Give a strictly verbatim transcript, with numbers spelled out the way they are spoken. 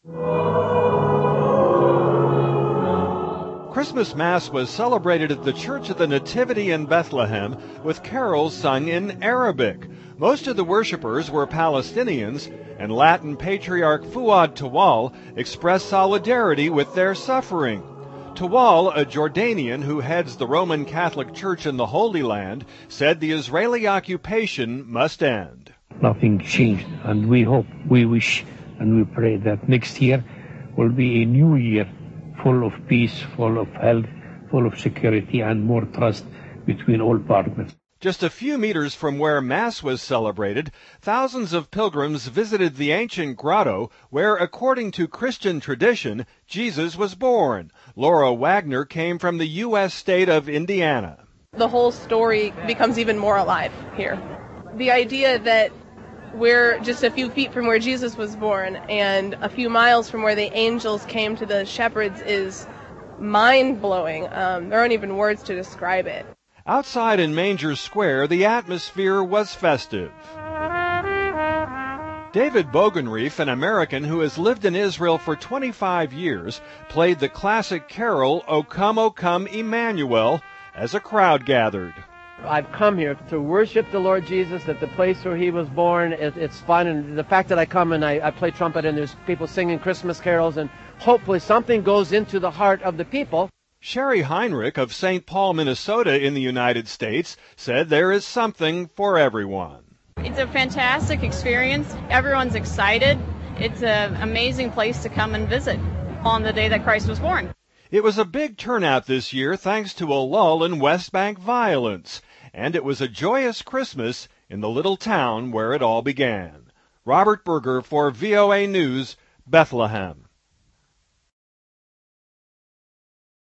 Christmas Mass was celebrated at the Church of the Nativity in Bethlehem with carols sung in Arabic. Most of the worshipers were Palestinians, and Latin Patriarch Fuad Tawal expressed solidarity with their suffering. Tawal, a Jordanian who heads the Roman Catholic Church in the Holy Land, said the Israeli occupation must end. Nothing changed, and we hope, we wish, and we pray that next year will be a new year full of peace, full of health, full of security, and more trust between all partners. Just a few meters from where Mass was celebrated, thousands of pilgrims visited the ancient grotto where, according to Christian tradition, Jesus was born. Laura Wagner came from the U S state of Indiana. The whole story becomes even more alive here. The idea that we're just a few feet from where Jesus was born and a few miles from where the angels came to the shepherds is mind-blowing. Um, there aren't even words to describe it. Outside in Manger Square, the atmosphere was festive. David Bogenreef, an American who has lived in Israel for twenty-five years, played the classic carol, O Come, O Come, Emmanuel, as a crowd gathered. I've come here to worship the Lord Jesus at the place where he was born. It, it's fun, and the fact that I come and I, I play trumpet and there's people singing Christmas carols, and hopefully something goes into the heart of the people. Sherry Heinrich of Saint Paul, Minnesota in the United States said there is something for everyone. It's a fantastic experience. Everyone's excited. It's an amazing place to come and visit on the day that Christ was born. It was a big turnout this year thanks to a lull in West Bank violence, and it was a joyous Christmas in the little town where it all began. Robert Berger for V O A News, Bethlehem.